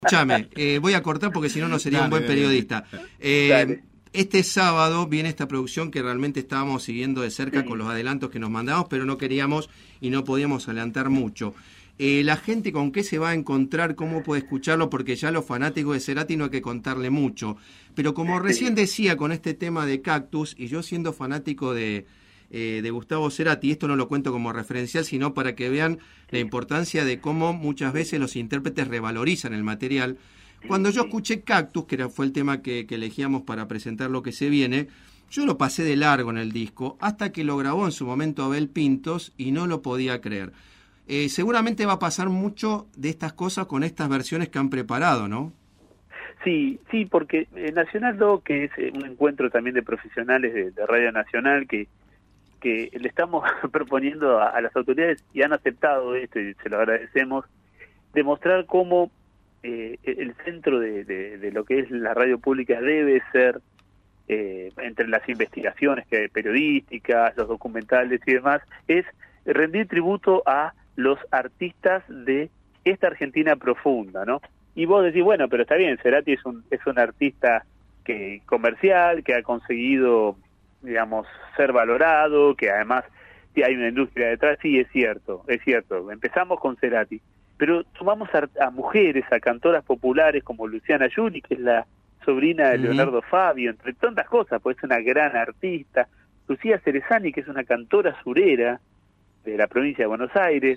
Escúchame, voy a cortar porque si no, no sería un buen periodista. Este sábado viene esta producción que realmente estábamos siguiendo de cerca con los adelantos que nos mandamos, pero no queríamos y no podíamos adelantar mucho. La gente con qué se va a encontrar, cómo puede escucharlo, porque ya los fanáticos de Cerati no hay que contarle mucho. Pero como recién decía con este tema de Cactus, y yo siendo fanático de Gustavo Cerati, esto no lo cuento como referencial, sino para que vean la importancia de cómo muchas veces los intérpretes revalorizan el material. Cuando yo escuché Cactus, que fue el tema que elegíamos para presentar lo que se viene, yo lo pasé de largo en el disco, hasta que lo grabó en su momento Abel Pintos y no lo podía creer. Seguramente va a pasar mucho de estas cosas con estas versiones que han preparado, ¿no? Sí, porque Nacional Doc, que es un encuentro también de profesionales de Radio Nacional, que le estamos proponiendo a las autoridades, y han aceptado esto, y se lo agradecemos, demostrar cómo el centro de lo que es la radio pública debe ser, entre las investigaciones periodísticas, los documentales y demás, es rendir tributo a los artistas de esta Argentina profunda, ¿no? Y vos decís, bueno, pero está bien, Cerati es un artista comercial, que ha conseguido, digamos, ser valorado, que además hay una industria detrás. Sí, es cierto, empezamos con Cerati, pero sumamos a mujeres, a cantoras populares como Luciana Yuri, que es la sobrina de Leonardo Fabio, entre tantas cosas, pues es una gran artista. Lucía Cerezani, que es una cantora surera de la provincia de Buenos Aires,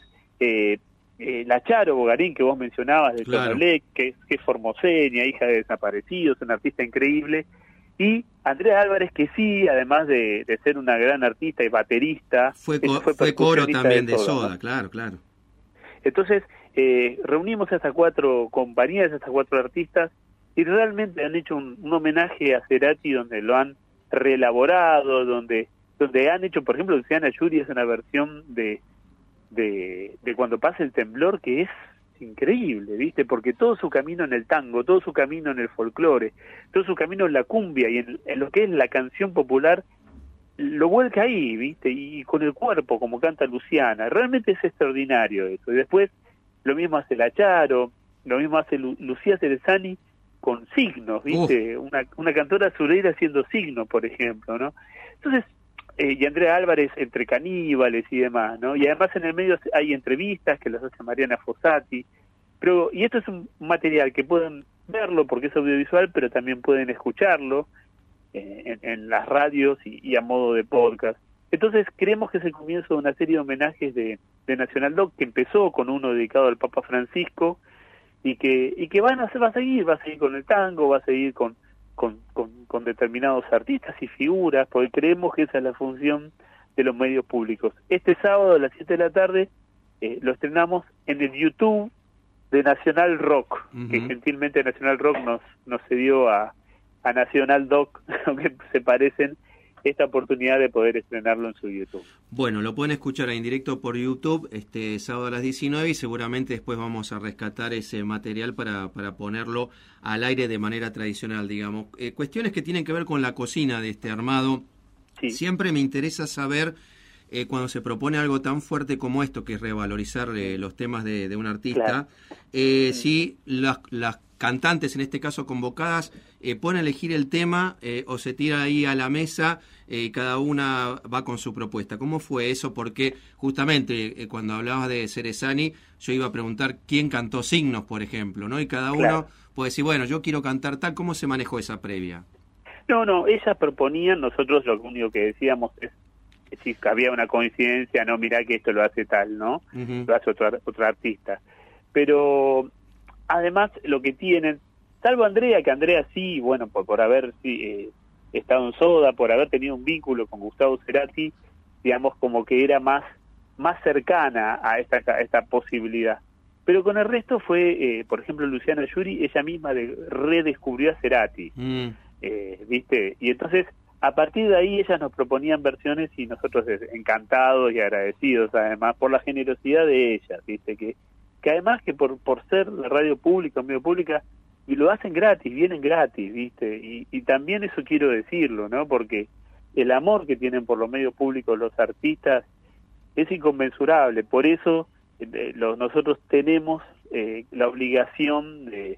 la Charo Bogarín, que vos mencionabas, de Tonolec, que es formoseña, hija de desaparecidos, una artista increíble, y Andrea Álvarez, que sí, además de ser una gran artista y baterista, fue coro también de Soda, ¿no? Claro. Entonces, reunimos a estas 4 compañías, a estas 4 artistas, y realmente han hecho un homenaje a Cerati, donde lo han reelaborado, donde han hecho, por ejemplo, Luciana Yuri es una versión de Cuando pasa el temblor, que es increíble, ¿viste? Porque todo su camino en el tango, todo su camino en el folclore, todo su camino en la cumbia y en lo que es la canción popular, lo vuelca ahí, ¿viste? Y con el cuerpo, como canta Luciana. Realmente es extraordinario eso. Y después, lo mismo hace la Charo, lo mismo hace Lucía Cerezani con signos, ¿viste? Una cantora surera haciendo signos, por ejemplo, ¿no? Entonces, y Andrea Álvarez entre caníbales y demás, ¿no? Y además en el medio hay entrevistas que las hace Mariana Fossati, y esto es un material que pueden verlo porque es audiovisual, pero también pueden escucharlo en las radios y a modo de podcast. Entonces creemos que es el comienzo de una serie de homenajes de Nacional Doc, que empezó con uno dedicado al Papa Francisco, y que va a seguir con el tango, va a seguir con determinados artistas y figuras, porque creemos que esa es la función de los medios públicos. Este sábado a las 7 de la tarde lo estrenamos en el YouTube de Nacional Rock, que gentilmente Nacional Rock nos cedió a Nacional Doc, aunque se parecen, esta oportunidad de poder estrenarlo en su YouTube. Bueno, lo pueden escuchar en directo por YouTube este sábado a las 19 y seguramente después vamos a rescatar ese material para ponerlo al aire de manera tradicional, digamos. Cuestiones que tienen que ver con la cocina de este armado. Sí. Siempre me interesa saber, cuando se propone algo tan fuerte como esto, que es revalorizar los temas de un artista, si las cantantes, en este caso convocadas, pueden elegir el tema o se tira ahí a la mesa y cada una va con su propuesta. ¿Cómo fue eso? Porque justamente cuando hablabas de Cerezani, yo iba a preguntar quién cantó Signos, por ejemplo, ¿no? Y cada uno puede decir, bueno, yo quiero cantar tal. ¿Cómo se manejó esa previa? No, ellas proponían, nosotros lo único que decíamos es si había una coincidencia, no, mirá que esto lo hace tal, ¿no? Lo hace otro artista. Pero además lo que tienen, salvo Andrea, que Andrea sí, bueno, por haber estado en Soda, por haber tenido un vínculo con Gustavo Cerati, digamos como que era más cercana a esta posibilidad. Pero con el resto fue, por ejemplo, Luciana Yuri, ella misma redescubrió a Cerati, ¿viste? Y entonces, a partir de ahí, ellas nos proponían versiones y nosotros encantados y agradecidos, además, por la generosidad de ellas, ¿viste? Que además que por ser la radio pública, medio pública, y lo hacen gratis, vienen gratis, ¿viste? Y también eso quiero decirlo, ¿no? Porque el amor que tienen por los medios públicos los artistas es inconmensurable. Por eso nosotros tenemos la obligación de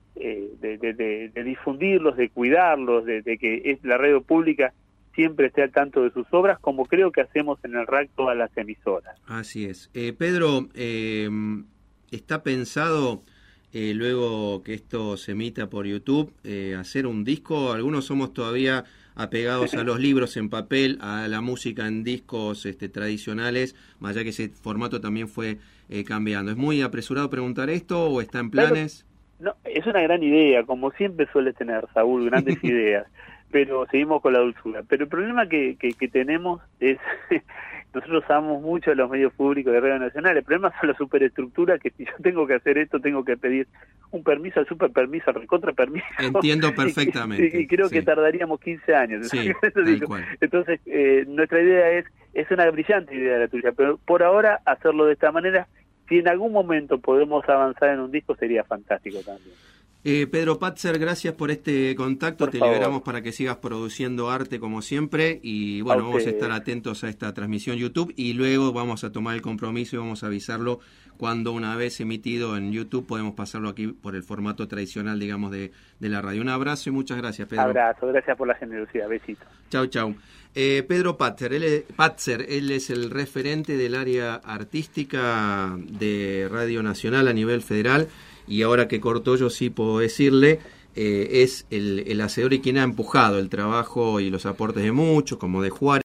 de difundirlos, de cuidarlos, de que la radio pública siempre esté al tanto de sus obras, como creo que hacemos en el RAC todas las emisoras. Así es. Pedro, ¿está pensado, luego que esto se emita por YouTube, hacer un disco? Algunos somos todavía apegados a los libros en papel, a la música en discos tradicionales, más allá que ese formato también fue cambiando. ¿Es muy apresurado preguntar esto o está en planes? No, es una gran idea, como siempre suele tener Saúl, grandes ideas, pero seguimos con la dulzura. Pero el problema que tenemos es, nosotros amamos mucho a los medios públicos de Radio Nacional, el problema son las superestructuras, que si yo tengo que hacer esto, tengo que pedir un permiso, al superpermiso, al recontrapermiso. Entiendo perfectamente. Y creo que tardaríamos 15 años. Sí, tal cual. Entonces, nuestra idea es una brillante idea la tuya, pero por ahora hacerlo de esta manera. Si en algún momento podemos avanzar en un disco, sería fantástico también. Pedro Patzer, gracias por este contacto. Te liberamos para que sigas produciendo arte como siempre. Y bueno, vamos a estar atentos a esta transmisión YouTube y luego vamos a tomar el compromiso y vamos a avisarlo cuando, una vez emitido en YouTube, podemos pasarlo aquí por el formato tradicional, digamos, de la radio. Un abrazo y muchas gracias, Pedro. Abrazo, gracias por la generosidad. Besito. Chau, chau. Pedro Patzer, él es el referente del área artística de Radio Nacional a nivel federal, y ahora que cortó yo sí puedo decirle, es el hacedor y quien ha empujado el trabajo y los aportes de muchos, como de Juárez.